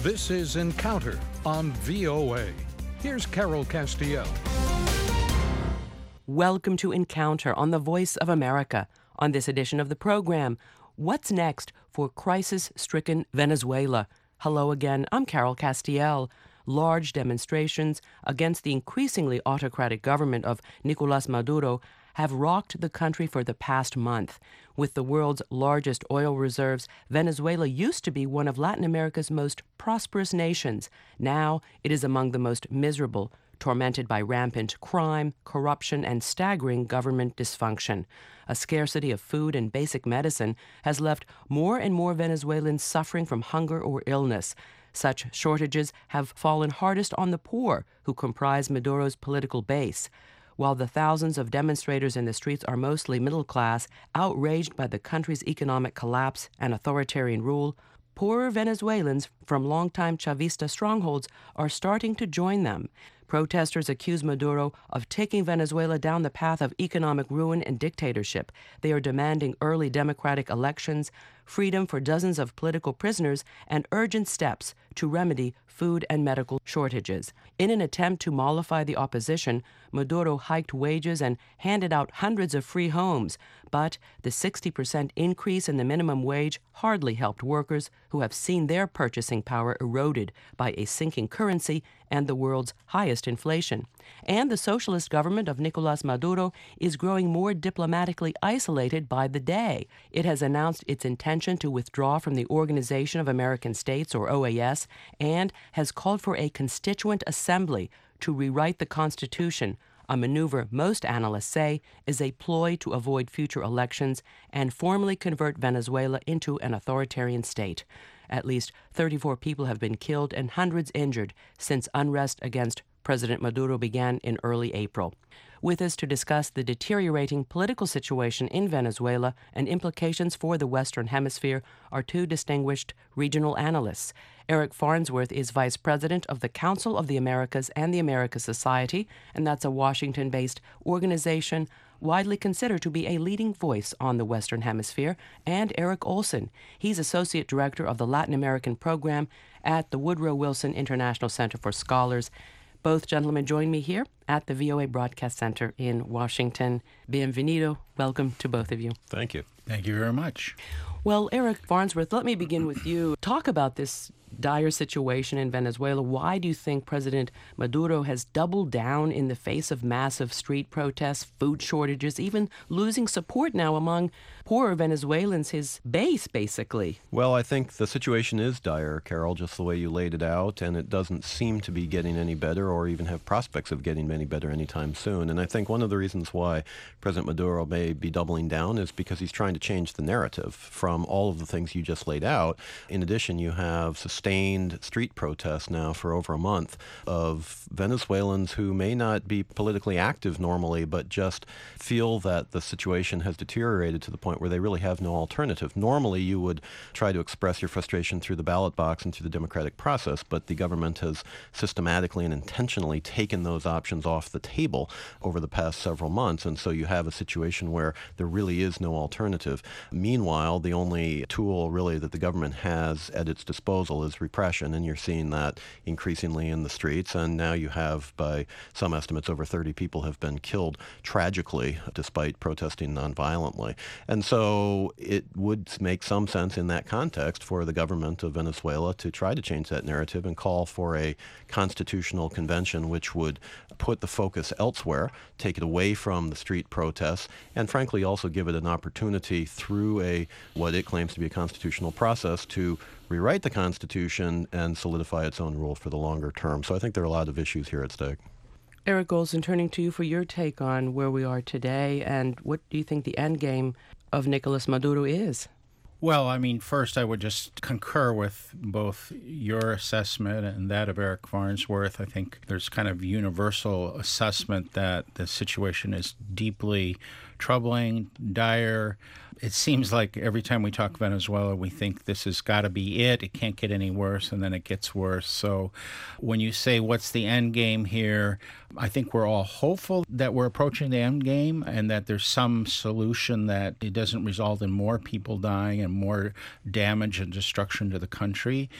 This is Encounter on VOA. Here's Carol Castiel. Welcome to Encounter on the Voice of America. On this edition of the program, what's next for crisis-stricken Venezuela? Hello again, I'm Carol Castiel. Large demonstrations against the increasingly autocratic government of Nicolás Maduro have rocked the country for the past month. With the world's largest oil reserves, Venezuela used to be one of Latin America's most prosperous nations. Now it is among the most miserable, tormented by rampant crime, corruption, and staggering government dysfunction. A scarcity of food and basic medicine has left more and more Venezuelans suffering from hunger or illness. Such shortages have fallen hardest on the poor, who comprise Maduro's political base. While the thousands of demonstrators in the streets are mostly middle class, outraged by the country's economic collapse and authoritarian rule, poorer Venezuelans from longtime Chavista strongholds are starting to join them. Protesters accuse Maduro of taking Venezuela down the path of economic ruin and dictatorship. They are demanding early democratic elections, freedom for dozens of political prisoners, and urgent steps to remedy food and medical shortages. In an attempt to mollify the opposition, Maduro hiked wages and handed out hundreds of free homes. But the 60% increase in the minimum wage hardly helped workers who have seen their purchasing power eroded by a sinking currency and the world's highest inflation. And the socialist government of Nicolás Maduro is growing more diplomatically isolated by the day. It has announced its intention to withdraw from the Organization of American States, or OAS, and has called for a constituent assembly to rewrite the Constitution, a maneuver most analysts say is a ploy to avoid future elections and formally convert Venezuela into an authoritarian state. At least 34 people have been killed and hundreds injured since unrest against President Maduro began in early April. With us to discuss the deteriorating political situation in Venezuela and implications for the Western Hemisphere are two distinguished regional analysts. Eric Farnsworth is Vice President of the Council of the Americas and the America Society, and that's a Washington-based organization widely considered to be a leading voice on the Western Hemisphere, and Eric Olson. He's Associate Director of the Latin American Program at the Woodrow Wilson International Center for Scholars. Both gentlemen join me here at the VOA Broadcast Center in Washington. Bienvenido. Welcome to both of you. Thank you. Thank you very much. Well, Eric Farnsworth, let me begin with you. Talk about this dire situation in Venezuela. Why do you think President Maduro has doubled down in the face of massive street protests, food shortages, even losing support now among poorer Venezuelans, his base, basically? Well, I think the situation is dire, Carol, just the way you laid it out, and it doesn't seem to be getting any better or even have prospects of getting any better anytime soon. And I think one of the reasons why President Maduro may be doubling down is because he's trying to change the narrative from all of the things you just laid out. In addition, you have sustained street protests now for over a month of Venezuelans who may not be politically active normally, but just feel that the situation has deteriorated to the point where they really have no alternative. Normally, you would try to express your frustration through the ballot box and through the democratic process, but the government has systematically and intentionally taken those options off the table over the past several months, and so you have a situation where there really is no alternative. Meanwhile, the only tool really that the government has at its disposal is repression, and you're seeing that increasingly in the streets, and now you have, by some estimates, over 30 people have been killed tragically despite protesting nonviolently. And so it would make some sense in that context for the government of Venezuela to try to change that narrative and call for a constitutional convention which would put the focus elsewhere, take it away from the street protests, and frankly also give it an opportunity through what it claims to be a constitutional process to rewrite the Constitution and solidify its own rule for the longer term. So I think there are a lot of issues here at stake. Eric Olson, turning to you for your take on where we are today, and what do you think the end game of Nicolás Maduro is? Well, I mean, first I would just concur with both your assessment and that of Eric Farnsworth. I think there's kind of universal assessment that the situation is deeply troubling, dire. It seems like every time we talk Venezuela, we think this has got to be it. It can't get any worse, and then it gets worse. So when you say what's the end game here, I think we're all hopeful that we're approaching the end game and that there's some solution that it doesn't result in more people dying and more damage and destruction to the country.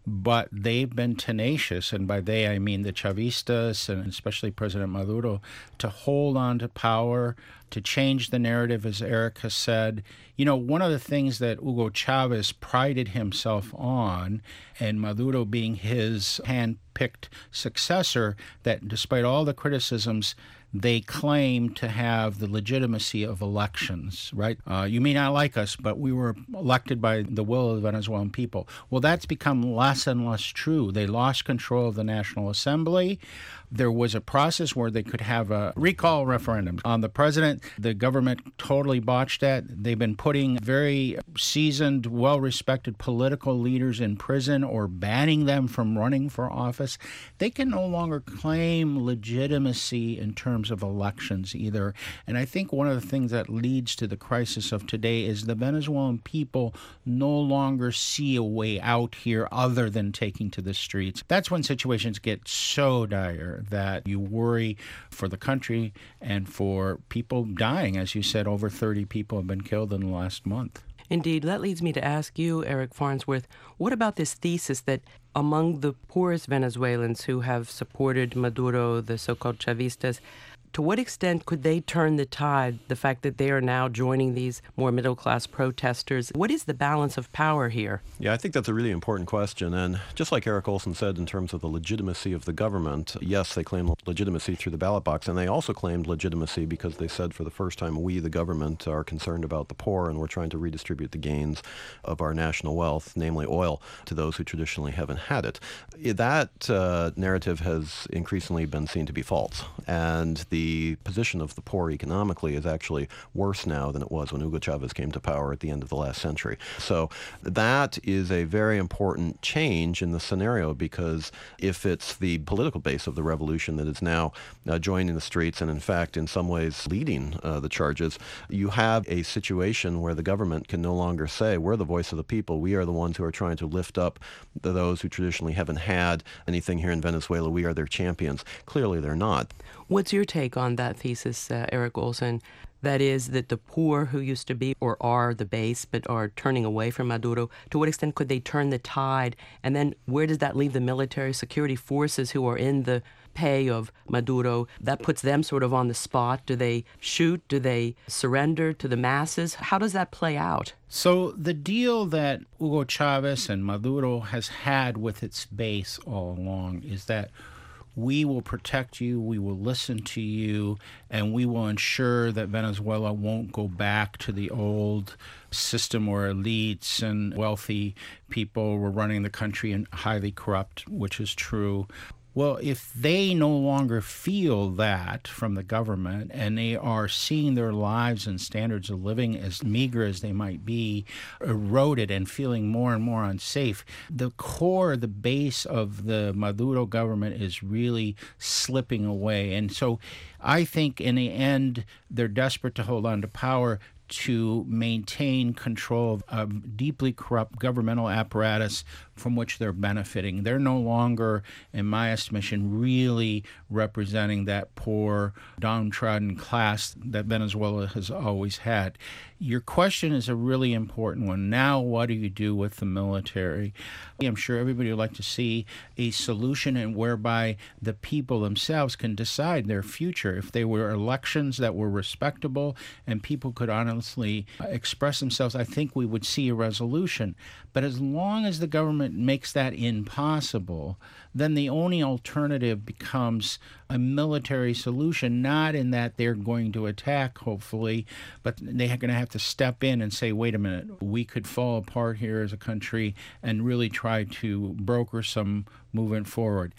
but they've been tenacious, and by they I mean the Chavistas and especially President Maduro, to hold on to power, to change the narrative, as Eric has said. You know, one of the things that Hugo Chavez prided himself on, and Maduro being his hand-picked successor, that despite all the criticisms, they claim to have the legitimacy of elections, right? You may not like us, but we were elected by the will of the Venezuelan people. Well, that's become less and less true. They lost control of the National Assembly. There was a process where they could have a recall referendum on the president. The government totally botched that. They've been putting very seasoned, well-respected political leaders in prison or banning them from running for office. They can no longer claim legitimacy in terms of elections either. And I think one of the things that leads to the crisis of today is the Venezuelan people no longer see a way out here other than taking to the streets. That's when situations get so dire that you worry for the country and for people dying. As you said, over 30 people have been killed in the last month. Indeed. That leads me to ask you, Eric Farnsworth, what about this thesis that among the poorest Venezuelans who have supported Maduro, the so-called Chavistas, to what extent could they turn the tide, the fact that they are now joining these more middle-class protesters? What is the balance of power here? Yeah, I think that's a really important question. And just like Eric Olson said in terms of the legitimacy of the government, yes, they claim legitimacy through the ballot box. And they also claimed legitimacy because they said for the first time, we, the government, are concerned about the poor and we're trying to redistribute the gains of our national wealth, namely oil, to those who traditionally haven't had it. That narrative has increasingly been seen to be false. And the position of the poor economically is actually worse now than it was when Hugo Chavez came to power at the end of the last century. So that is a very important change in the scenario, because if it's the political base of the revolution that is now joining the streets and in fact in some ways leading the charges, you have a situation where the government can no longer say, we're the voice of the people, we are the ones who are trying to lift up those who traditionally haven't had anything here in Venezuela, we are their champions. Clearly they're not. What's your take on that thesis, Eric Olson? That is, that the poor who used to be or are the base but are turning away from Maduro, to what extent could they turn the tide? And then where does that leave the military security forces who are in the pay of Maduro? That puts them sort of on the spot. Do they shoot? Do they surrender to the masses? How does that play out? So the deal that Hugo Chavez and Maduro has had with its base all along is that we will protect you, we will listen to you, and we will ensure that Venezuela won't go back to the old system where elites and wealthy people were running the country and highly corrupt, which is true. Well, if they no longer feel that from the government and they are seeing their lives and standards of living, as meager as they might be, eroded and feeling more and more unsafe, the core, the base of the Maduro government is really slipping away. And so I think in the end, they're desperate to hold on to power to maintain control of a deeply corrupt governmental apparatus from which they're benefiting. They're no longer, in my estimation, really representing that poor, downtrodden class that Venezuela has always had. Your question is a really important one. Now, what do you do with the military? I'm sure everybody would like to see a solution and whereby the people themselves can decide their future. If they were elections that were respectable and people could honestly express themselves, I think we would see a resolution. But as long as the government makes that impossible, then the only alternative becomes a military solution, not in that they're going to attack, hopefully, but they're going to have to step in and say, wait a minute, we could fall apart here as a country and really try to broker some movement forward.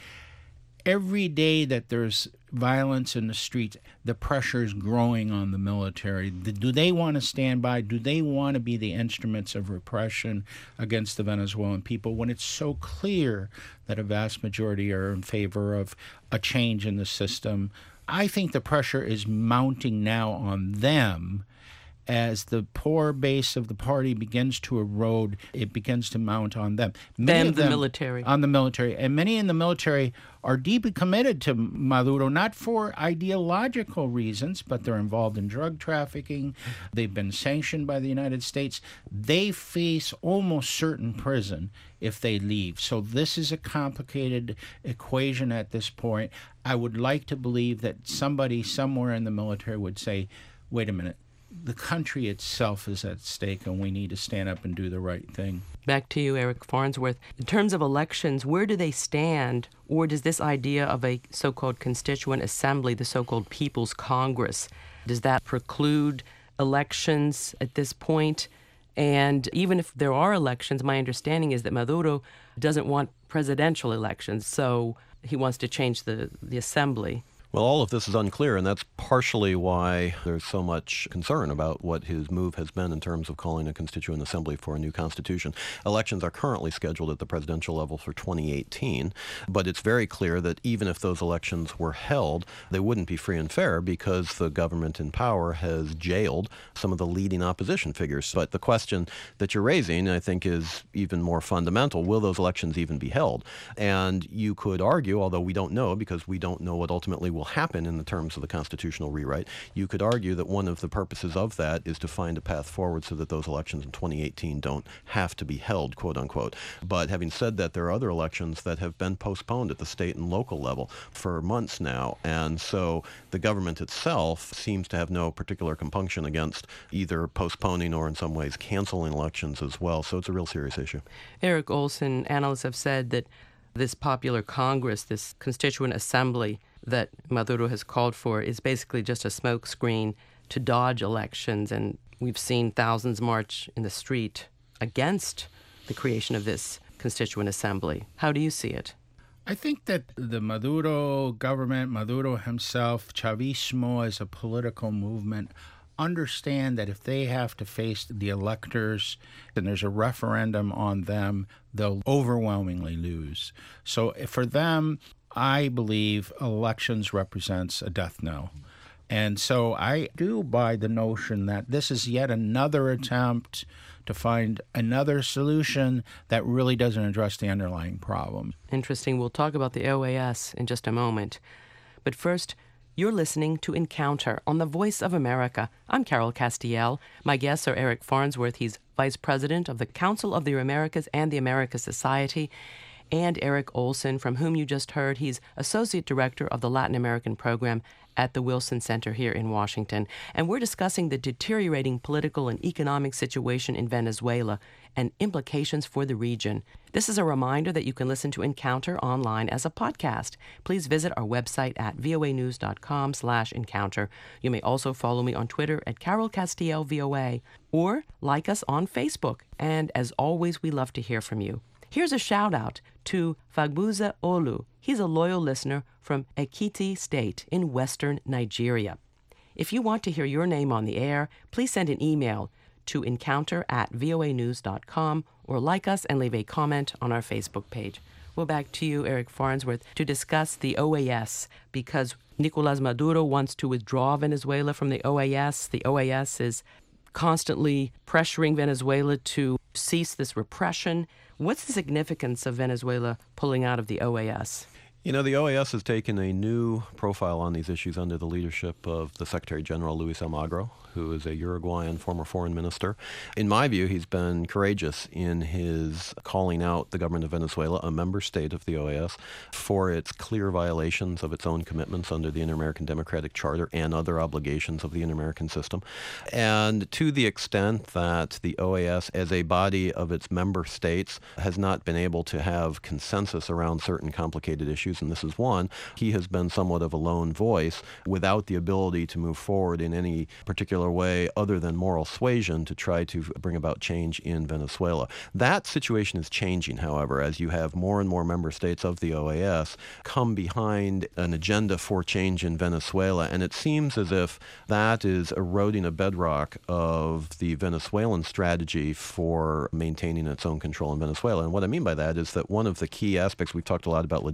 Every day that there's violence in the streets, the pressure is growing on the military. Do they want to stand by? Do they want to be the instruments of repression against the Venezuelan people when it's so clear that a vast majority are in favor of a change in the system? I think the pressure is mounting now on them. as the poor base of the party begins to erode, it begins to mount on them. The military. On the military. And many in the military are deeply committed to Maduro, not for ideological reasons, but they're involved in drug trafficking. They've been sanctioned by the United States. They face almost certain prison if they leave. So this is a complicated equation at this point. I would like to believe that somebody somewhere in the military would say, wait a minute, the country itself is at stake and we need to stand up and do the right thing. Back to you, Eric Farnsworth. In terms of elections, where do they stand? Or does this idea of a so-called constituent assembly, the so-called People's Congress, does that preclude elections at this point? And even if there are elections, my understanding is that Maduro doesn't want presidential elections, so he wants to change the assembly. Well, all of this is unclear, and that's partially why there's so much concern about what his move has been in terms of calling a constituent assembly for a new constitution. Elections are currently scheduled at the presidential level for 2018, but it's very clear that even if those elections were held, they wouldn't be free and fair because the government in power has jailed some of the leading opposition figures. But the question that you're raising, I think, is even more fundamental. Will those elections even be held? And you could argue, although we don't know because we don't know what ultimately will happen in the terms of the constitutional rewrite, you could argue that one of the purposes of that is to find a path forward so that those elections in 2018 don't have to be held, quote unquote. But having said that, there are other elections that have been postponed at the state and local level for months now. And so the government itself seems to have no particular compunction against either postponing or in some ways canceling elections as well. So it's a real serious issue. Eric Olson, analysts have said that this popular Congress, this constituent assembly that Maduro has called for, is basically just a smokescreen to dodge elections. And we've seen thousands march in the street against the creation of this constituent assembly. How do you see it? I think that the Maduro government, Maduro himself, Chavismo as a political movement, understand that if they have to face the electors and there's a referendum on them, they'll overwhelmingly lose. So for them, I believe elections represents a death knell. And so I do buy the notion that this is yet another attempt to find another solution that really doesn't address the underlying problem. Interesting. We'll talk about the OAS in just a moment. But first, you're listening to Encounter on the Voice of America. I'm Carol Castiel. My guests are Eric Farnsworth. He's Vice President of the Council of the Americas and the Americas Society, and Eric Olson, from whom you just heard. He's Associate Director of the Latin American Program at the Wilson Center here in Washington. And we're discussing the deteriorating political and economic situation in Venezuela and implications for the region. This is a reminder that you can listen to Encounter online as a podcast. Please visit our website at voanews.com/encounter. You may also follow me on Twitter at Carol Castiel VOA, or like us on Facebook. And as always, we love to hear from you. Here's a shout out to Fagbuza Olu. He's a loyal listener from Ekiti State in western Nigeria. If you want to hear your name on the air, please send an email to encounter@voanews.com or like us and leave a comment on our Facebook page. Well, back to you, Eric Farnsworth, to discuss the OAS, because Nicolás Maduro wants to withdraw Venezuela from the OAS. The OAS is constantly pressuring Venezuela to cease this repression. What's the significance of Venezuela pulling out of the OAS? You know, the OAS has taken a new profile on these issues under the leadership of the Secretary General Luis Almagro, who is a Uruguayan former foreign minister. In my view, he's been courageous in his calling out the government of Venezuela, a member state of the OAS, for its clear violations of its own commitments under the Inter-American Democratic Charter and other obligations of the Inter-American system. And to the extent that the OAS, as a body of its member states, has not been able to have consensus around certain complicated issues, and this is one, he has been somewhat of a lone voice without the ability to move forward in any particular way other than moral suasion to try to bring about change in Venezuela. That situation is changing, however, as you have more and more member states of the OAS come behind an agenda for change in Venezuela, and it seems as if that is eroding a bedrock of the Venezuelan strategy for maintaining its own control in Venezuela. And what I mean by that is that one of the key aspects, we've talked a lot about legitimacy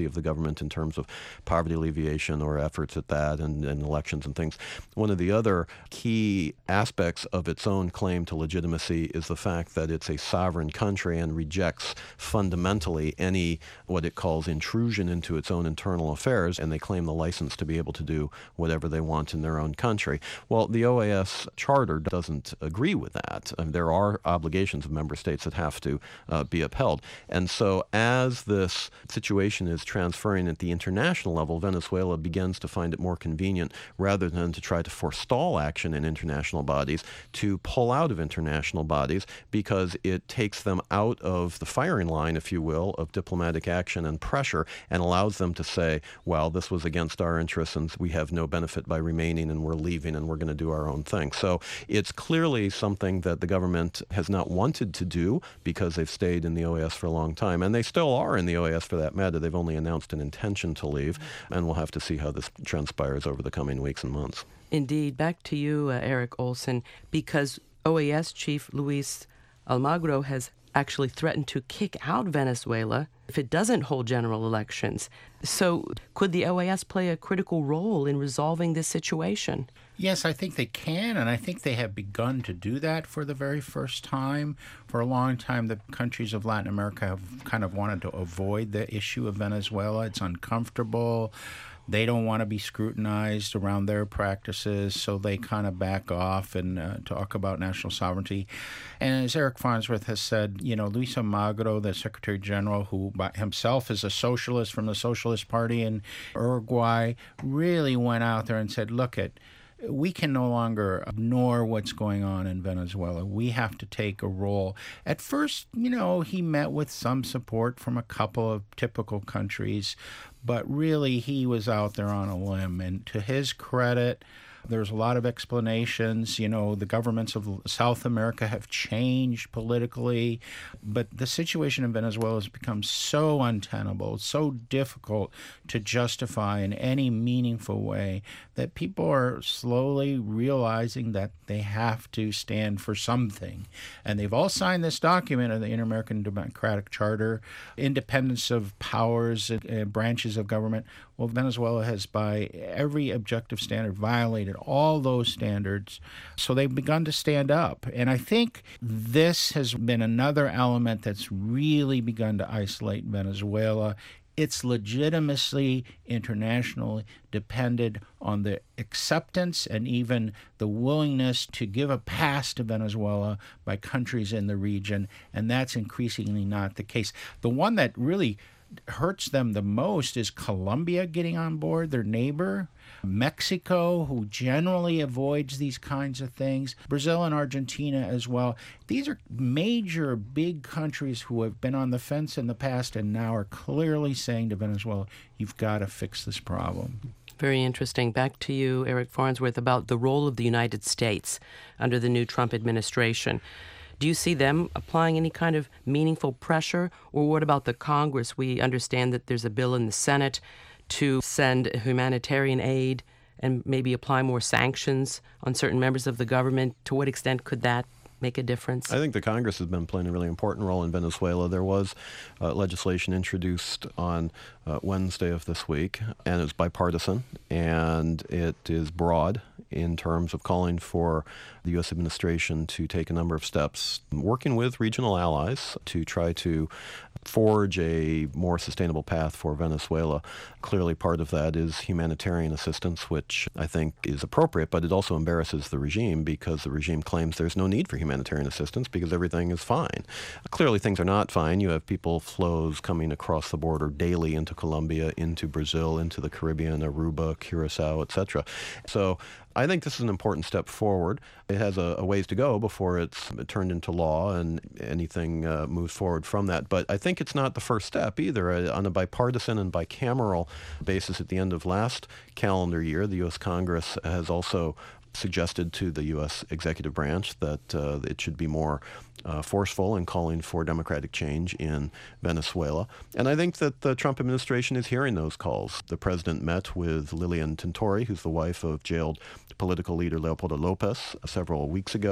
of the government in terms of poverty alleviation or efforts at that and elections and things. One of the other key aspects of its own claim to legitimacy is the fact that it's a sovereign country and rejects fundamentally any what it calls intrusion into its own internal affairs, and they claim the license to be able to do whatever they want in their own country. Well, the OAS Charter doesn't agree with that. There are obligations of member states that have to be upheld. And so as this situation is transferring at the international level, Venezuela begins to find it more convenient, rather than to try to forestall action in international bodies, to pull out of international bodies, because it takes them out of the firing line, if you will, of diplomatic action and pressure, and allows them to say, well, this was against our interests and we have no benefit by remaining and we're leaving and we're going to do our own thing. So it's clearly something that the government has not wanted to do because they've stayed in the OAS for a long time, and they still are in the OAS for that matter. They've only announced an intention to leave, and we'll have to see how this transpires over the coming weeks and months. Indeed. Back to you, Eric Olson, because OAS Chief Luis Almagro has actually threatened to kick out Venezuela if it doesn't hold general elections. So could the OAS play a critical role in resolving this situation? Yes, I think they can, and I think they have begun to do that for the very first time. For a long time, the countries of Latin America have kind of wanted to avoid the issue of Venezuela. It's uncomfortable. They don't want to be scrutinized around their practices, so they kind of back off and talk about national sovereignty. And as Eric Farnsworth has said, Luis Almagro, the Secretary General, who by himself is a socialist from the Socialist Party in Uruguay, really went out there and said, look, we can no longer ignore what's going on in Venezuela. We have to take a role. At first, he met with some support from a couple of typical countries, but really he was out there on a limb. And to his credit, there's a lot of explanations. The governments of South America have changed politically, but the situation in Venezuela has become so untenable, so difficult to justify in any meaningful way, that people are slowly realizing that they have to stand for something. And they've all signed this document of the Inter-American Democratic Charter, independence of powers and branches of government. Well, Venezuela has, by every objective standard, violated all those standards. So they've begun to stand up. And I think this has been another element that's really begun to isolate Venezuela. Its legitimacy internationally depended on the acceptance and even the willingness to give a pass to Venezuela by countries in the region, and that's increasingly not the case. The one that really hurts them the most is Colombia getting on board, their neighbor. Mexico, who generally avoids these kinds of things. Brazil and Argentina as well. These are major, big countries who have been on the fence in the past and now are clearly saying to Venezuela, you've got to fix this problem. Very interesting. Back to you, Eric Farnsworth, about the role of the United States under the new Trump administration. Do you see them applying any kind of meaningful pressure? Or what about the Congress? We understand that there's a bill in the Senate to send humanitarian aid and maybe apply more sanctions on certain members of the government. To what extent could that make a difference? I think the Congress has been playing a really important role in Venezuela. There was legislation introduced on Wednesday of this week, and it's bipartisan, and it is broad in terms of calling for the U.S. administration to take a number of steps, working with regional allies to try to forge a more sustainable path for Venezuela. Clearly, part of that is humanitarian assistance, which I think is appropriate, but it also embarrasses the regime because the regime claims there's no need for humanitarian assistance because everything is fine. Clearly, things are not fine. You have people flows coming across the border daily into Colombia, into Brazil, into the Caribbean, Aruba, Curacao, etc. So I think this is an important step forward. It has a ways to go before it's turned into law and anything moves forward from that. But I think it's not the first step either. On a bipartisan and bicameral basis at the end of last calendar year, the U.S. Congress has also suggested to the U.S. executive branch that it should be more forceful in calling for democratic change in Venezuela. And I think that the Trump administration is hearing those calls. The president met with Lilian Tintori, who's the wife of jailed political leader Leopoldo Lopez, several weeks ago.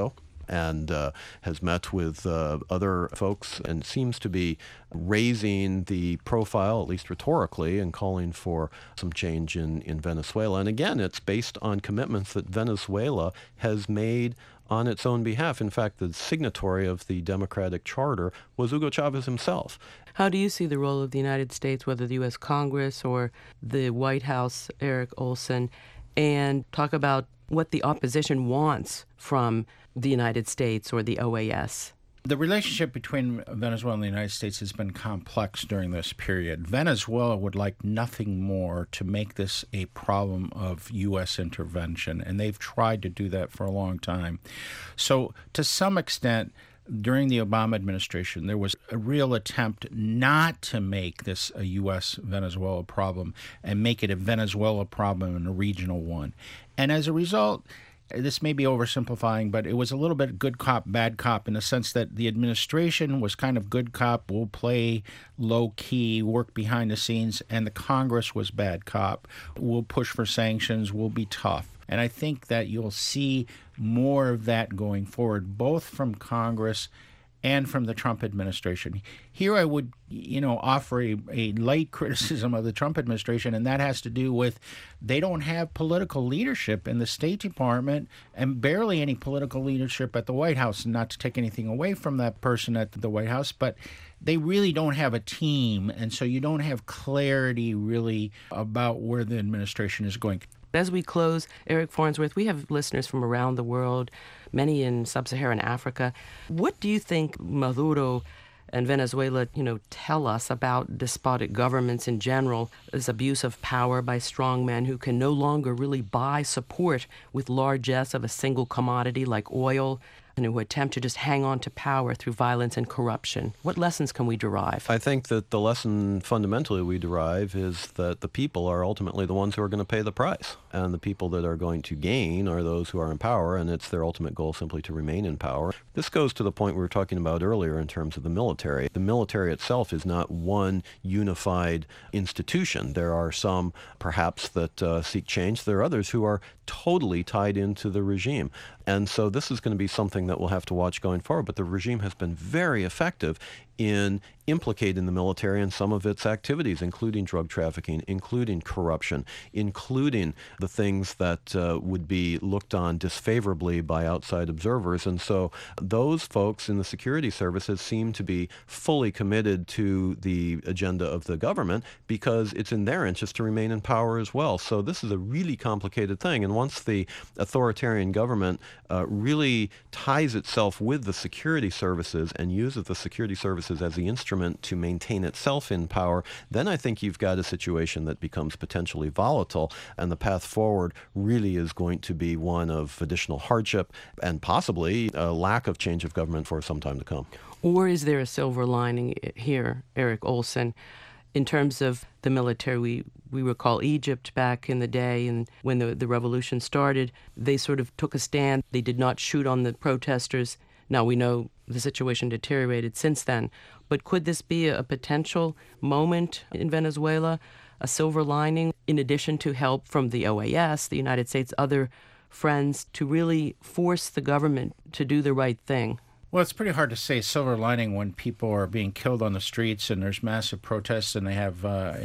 and has met with other folks and seems to be raising the profile, at least rhetorically, and calling for some change in Venezuela. And again, it's based on commitments that Venezuela has made on its own behalf. In fact, the signatory of the Democratic Charter was Hugo Chavez himself. How do you see the role of the United States, whether the U.S. Congress or the White House, Eric Olson, and talk about what the opposition wants from the United States or the OAS? The relationship between Venezuela and the United States has been complex during this period. Venezuela would like nothing more to make this a problem of U.S. intervention, and they've tried to do that for a long time. So to some extent, during the Obama administration, there was a real attempt not to make this a U.S.-Venezuela problem and make it a Venezuela problem and a regional one. And as a result, this may be oversimplifying, but it was a little bit good cop, bad cop in the sense that the administration was kind of good cop, will play low key, work behind the scenes, and the Congress was bad cop, will push for sanctions, will be tough. And I think that you'll see more of that going forward, both from Congress and from the Trump administration. Here I would, offer a light criticism of the Trump administration, and that has to do with they don't have political leadership in the State Department and barely any political leadership at the White House. Not to take anything away from that person at the White House, but they really don't have a team, and so you don't have clarity really about where the administration is going. As we close, Eric Farnsworth, we have listeners from around the world, many in sub-Saharan Africa. What do you think Maduro and Venezuela, tell us about despotic governments in general, this abuse of power by strong men who can no longer really buy support with largesse of a single commodity like oil, and who attempt to just hang on to power through violence and corruption? What lessons can we derive? I think that the lesson fundamentally we derive is that the people are ultimately the ones who are going to pay the price. And the people that are going to gain are those who are in power, and it's their ultimate goal simply to remain in power. This goes to the point we were talking about earlier in terms of the military. The military itself is not one unified institution. There are some, perhaps, that seek change. There are others who are totally tied into the regime. And so this is going to be something that we'll have to watch going forward. But the regime has been very effective in implicating the military in some of its activities, including drug trafficking, including corruption, including the things that would be looked on disfavorably by outside observers. And so those folks in the security services seem to be fully committed to the agenda of the government because it's in their interest to remain in power as well. So this is a really complicated thing. And once the authoritarian government really ties itself with the security services and uses the security services as the instrument to maintain itself in power, then I think you've got a situation that becomes potentially volatile, and the path forward really is going to be one of additional hardship and possibly a lack of change of government for some time to come. Or is there a silver lining here, Eric Olson? In terms of the military, we recall Egypt back in the day, and when the revolution started, they sort of took a stand. They did not shoot on the protesters. Now, we know the situation deteriorated since then, but could this be a potential moment in Venezuela, a silver lining, in addition to help from the OAS, the United States, other friends, to really force the government to do the right thing? Well, it's pretty hard to say silver lining when people are being killed on the streets and there's massive protests and they have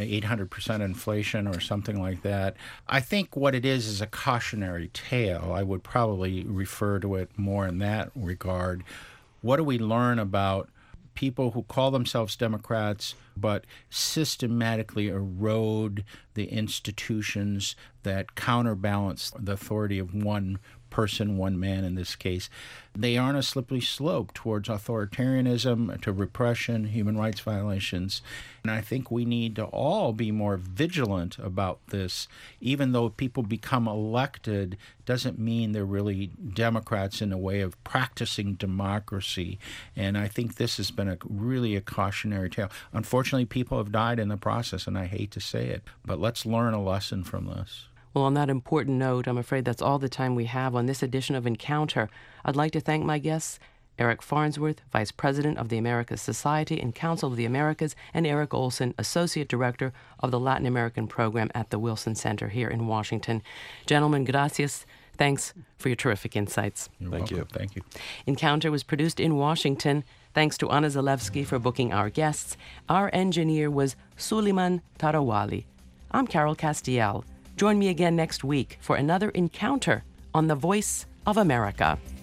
800% inflation or something like that. I think what it is a cautionary tale. I would probably refer to it more in that regard. What do we learn about people who call themselves Democrats but systematically erode the institutions that counterbalance the authority of one person, one man in this case? They are on a slippery slope towards authoritarianism, to repression, human rights violations. And I think we need to all be more vigilant about this. Even though people become elected, doesn't mean they're really Democrats in a way of practicing democracy. And I think this has been really a cautionary tale. Unfortunately, people have died in the process, and I hate to say it, but let's learn a lesson from this. Well, on that important note, I'm afraid that's all the time we have on this edition of Encounter. I'd like to thank my guests, Eric Farnsworth, Vice President of the Americas Society and Council of the Americas, and Eric Olson, Associate Director of the Latin American Program at the Wilson Center here in Washington. Gentlemen, gracias. Thanks for your terrific insights. Thank you. Thank you. Encounter was produced in Washington. Thanks to Anna Zalewski for booking our guests. Our engineer was Suleiman Tarawali. I'm Carol Castiel. Join me again next week for another encounter on the Voice of America.